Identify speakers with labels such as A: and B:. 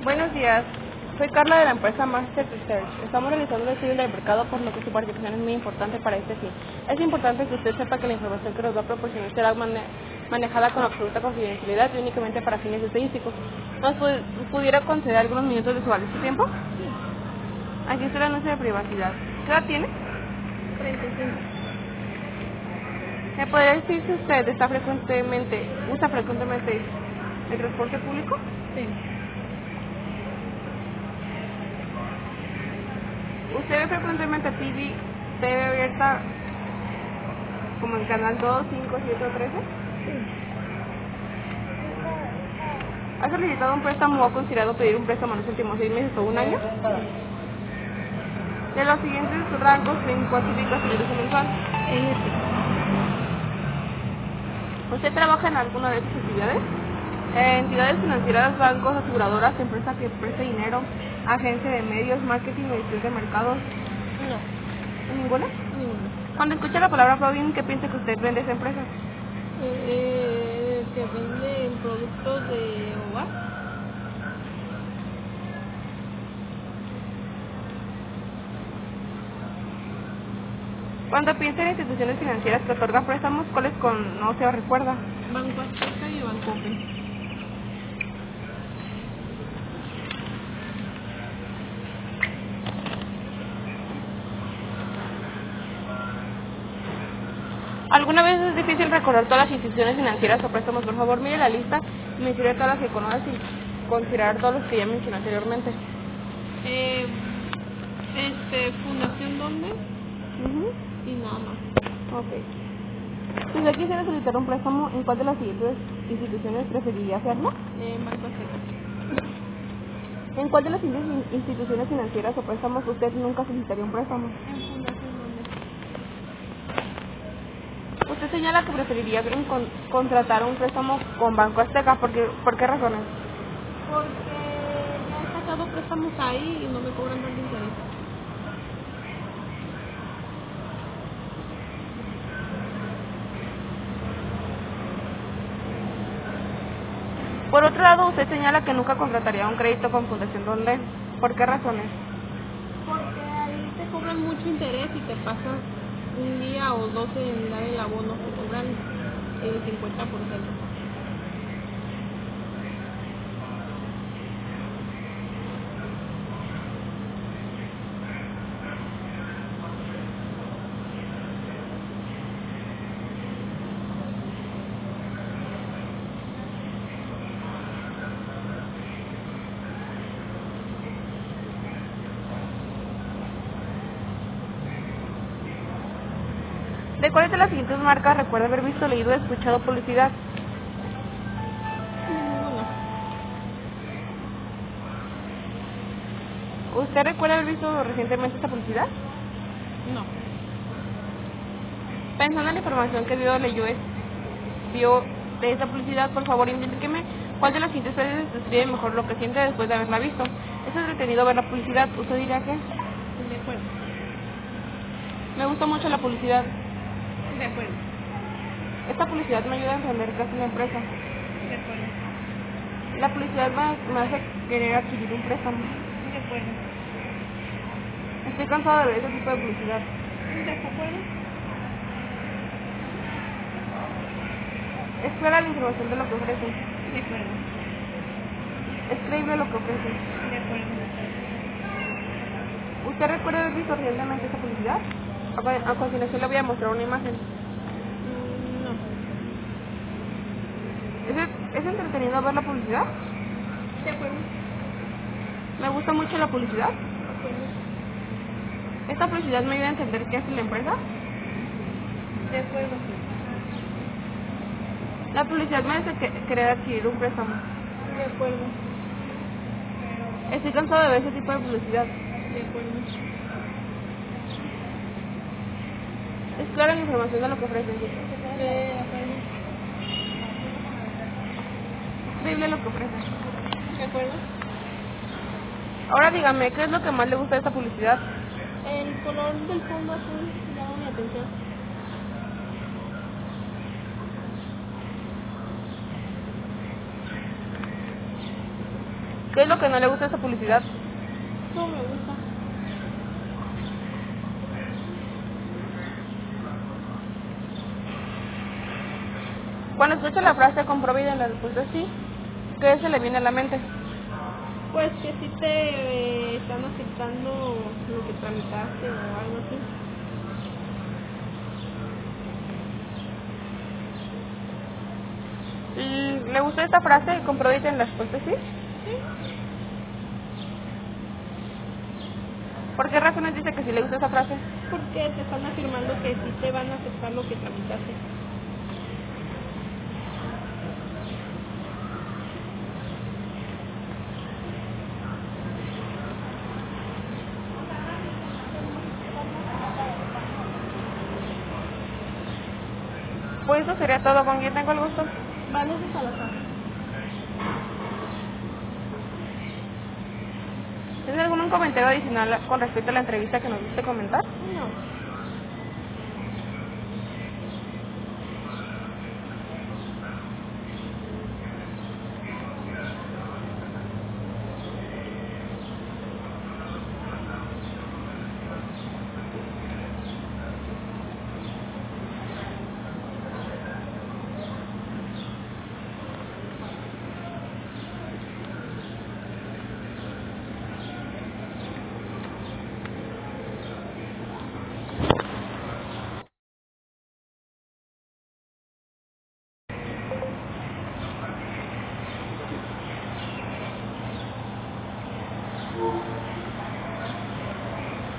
A: Buenos días, soy Carla de la empresa Master Research. Estamos realizando un estudio del mercado, por lo que su participación es muy importante para este fin. Es importante que usted sepa que la información que nos va a proporcionar será manejada con absoluta confidencialidad y únicamente para fines estadísticos. ¿Nos pudiera conceder algunos minutos de su valioso tiempo? Aquí está el anuncio de privacidad. ¿Qué edad tiene?
B: 35.
A: ¿Me podría decir si usted usa frecuentemente el transporte público?
B: Sí.
A: ¿Usted ve frecuentemente TV abierta como en Canal 2, 5, 7 o 13?
B: Sí.
A: ¿Ha solicitado un préstamo o ha considerado pedir un préstamo en los últimos 6 meses o un año? De los siguientes rangos, ¿en cuál típica su ingreso mensual? ¿Usted trabaja en alguna de estas actividades? Entidades financieras, bancos, aseguradoras, empresas que presta dinero, agencia de medios, marketing o edición de mercados.
B: No.
A: ¿Ninguna?
B: Ninguno.
A: Cuando escucha la palabra fraude, ¿qué piensa que usted vende esa empresa?
B: Que vende productos de hogar.
A: Cuando piensa en instituciones financieras que otorgan préstamos, ¿cuáles no se recuerda?
B: Banco Azteca y Banco Open.
A: ¿Alguna vez es difícil recordar todas las instituciones financieras o préstamos? Por favor, mire la lista y mencione todas las que conoce sin considerar todos los que ya mencioné anteriormente.
B: Fundación Donde y nada más.
A: Ok. Si usted quisiera solicitar un préstamo, ¿en cuál de las siguientes instituciones preferiría hacerlo?
B: Banco Azteca.
A: ¿En cuál de las siguientes instituciones financieras o préstamos usted nunca solicitaría un préstamo?
B: En Fundación Donde.
A: Usted señala que preferiría contratar un préstamo con Banco Azteca. ¿Por qué razones?
B: Porque ya he sacado préstamos ahí y no me cobran tanto interés.
A: Por otro lado, usted señala que nunca contrataría un crédito con Fundación Donde. ¿Por qué razones?
B: Porque ahí te cobran mucho interés y te pasas un día o 12 en dar el abono, te cobran el 50%.
A: ¿De cuáles de las siguientes marcas recuerda haber visto, leído o escuchado publicidad?
B: Ninguno.
A: ¿Usted recuerda haber visto recientemente esta publicidad?
B: No.
A: Pensando en la información que vio de esta publicidad, por favor indíqueme cuál de las siguientes frases describe mejor lo que siente después de haberla visto. Es entretenido ver la publicidad. ¿Usted diría que?
B: De acuerdo.
A: Me gustó mucho la publicidad.
B: De acuerdo.
A: Esta publicidad me ayuda a entender qué hace la empresa.
B: De acuerdo.
A: La publicidad me hace querer adquirir un préstamo.
B: De acuerdo.
A: Estoy cansado de ver ese tipo de publicidad.
B: De acuerdo.
A: Es clara la información de lo que ofrecen.
B: De acuerdo.
A: Es creíble lo que ofrecen.
B: De acuerdo.
A: ¿Usted recuerda haber visto recientemente esta publicidad? A continuación le voy a mostrar una imagen.
B: No.
A: ¿Es entretenido ver la publicidad?
B: De acuerdo.
A: Me gusta mucho la publicidad.
B: De acuerdo.
A: Esta publicidad me ayuda a entender qué hace la empresa.
B: De acuerdo.
A: La publicidad me hace querer adquirir un préstamo.
B: De acuerdo.
A: Estoy cansado de ver ese tipo de publicidad.
B: De acuerdo.
A: Es clara la información de lo que ofrecen.
B: De acuerdo.
A: Es creíble lo que ofrecen.
B: De acuerdo.
A: Ahora dígame, ¿qué es lo que más le gusta de esta publicidad?
B: El color del fondo azul llama mi atención.
A: ¿Qué es lo que no le gusta de esa publicidad?
B: No me gusta.
A: Cuando escucha la frase compruebe y la respuesta sí, ¿qué se le viene a la mente?
B: Pues que si te están aceptando lo que tramitaste o algo así.
A: ¿Le gusta esta frase? Compruebe y la respuesta sí.
B: Sí.
A: ¿Por qué razones dice que sí le gusta esa frase?
B: Porque te están afirmando que sí te van a aceptar lo que tramitaste.
A: Pues eso sería todo. ¿Con quién tengo el gusto?
B: Vanessa Salazar.
A: ¿Tiene algún comentario adicional con respecto a la entrevista que nos guste comentar?
B: No.